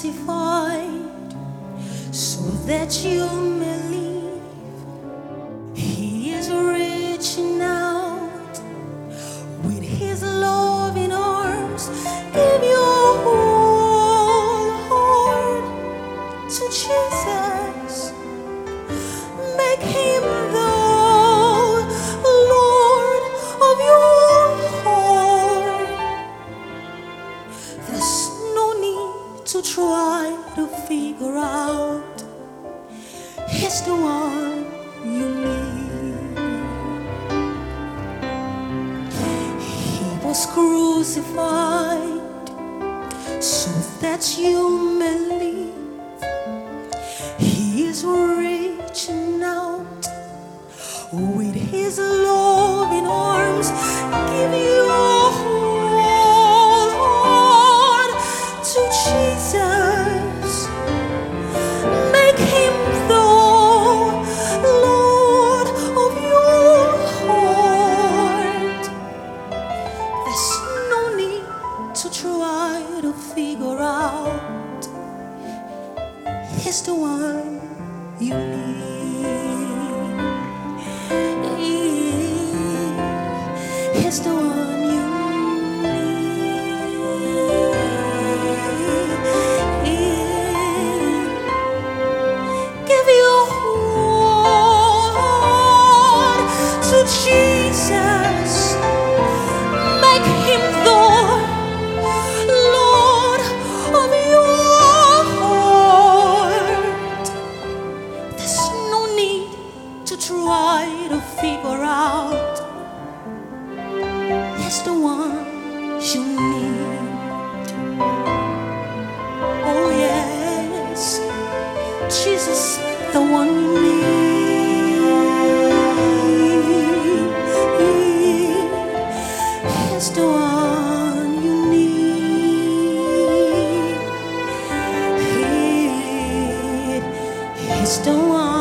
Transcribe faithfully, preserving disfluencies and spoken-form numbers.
crucified so that you may live. He is reaching out with his loving arms. Give your whole heart to Jesus. Make him the Lord of your heart. There's no need to try to figure out. He's the one you need. He was crucified so that you may live. He is reaching out with his loving arms. Give your whole heart to Jesus. Make him the Lord of your heart. There's no need to try to figure out. He's the one you need. He's the one you need. Give your whole heart to Jesus. Make him the Lord of your heart. There's no need to try to figure out. He's the one you need. Oh yes, Jesus, the one you need. He's the one you need. He, he's the one.